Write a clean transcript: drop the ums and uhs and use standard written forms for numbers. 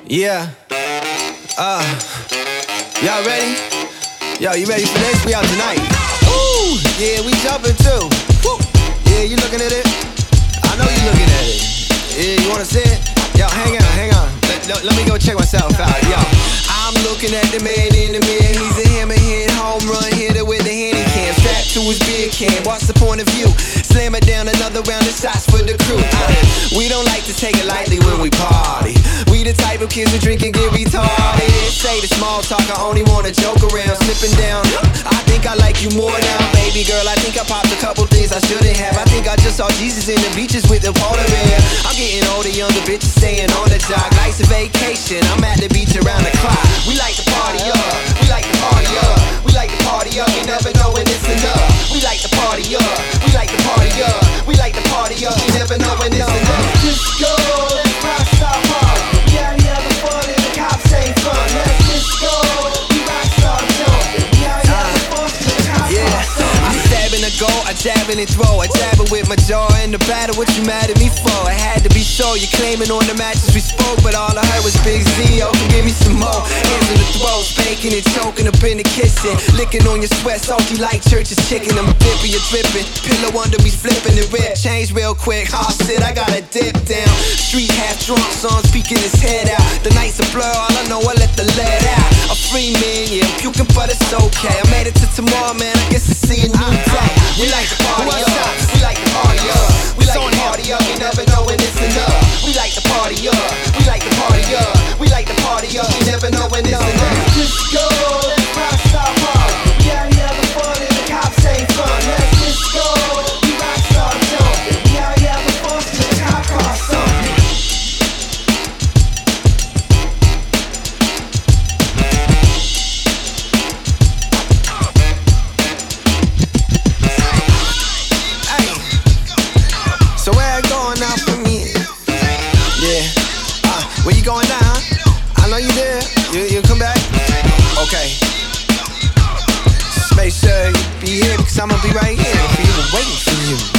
Yeah. Y'all ready? Yo, you ready for this? We out tonight. Ooh, yeah, we jumping too. Woo. Yeah, you looking at it? I know you looking at it. Yeah, you wanna see it? Yo, hang on. Let me go check myself out. Yo, I'm looking at the man in the mirror. He's a hammerhead home run hitter with a handy cam strapped to his beer can. What's the point of view? Slam it down, another round of shots for the crew. We don't like to take it lightly when we party. We the type of kids who drink and get retarded. Say the small talk, I only wanna joke around. Slipping down, I think I like you more now. Baby girl, I think I popped a couple things I shouldn't have. I think I just saw Jesus in the beaches with the polar bear. I'm getting older, younger bitches staying on the job. Life's a vacation, I'm at the beach around the clock. We like to party up, we like to party up. We like to party up, you never know when it's enough. We like to party up, we like to party up. We like to party up, you never know when it's enough. Just go, let's rock, stop, party. We out here having fun and the cops ain't fun. Let's just go, we rock, stop, jumping. We out here having fun and the cops ain't fun. I stab and I go, I jab and throw. I jab it with my jaw in the battle. What you mad at me for? It had to be so. You're claiming on the matches we spoke, but all I heard was Big Z. Oh, give me some more. Hands in the throat, spanking and choking up in the kitchen, licking on your sweat, salty like church's chicken. I'm dipping, you're dripping. Pillow under me flipping the rip. Change real quick. Oh shit, I gotta dip down. Street half drunk, son speaking his head out. The night's a blur, all I know I let the lead out. A free man, yeah, I'm puking, but it's okay. I made it to tomorrow, man. I guess I see a new day. We like to party up. We like to party up. We like to party up. You never know when it's enough. We like to party up. We like to party up. We like to party up. You never know when it's enough. Just go, let's rock, stop, party. We out here having fun and the cops ain't fun. Let's just go, we rock, stop, jumping. We out here having fun till the cop car something. So where I going now from here? Yeah, where you going now? I know you there. You come back? Okay. Just make sure you be here because I'm gonna be right here for you, waiting for you.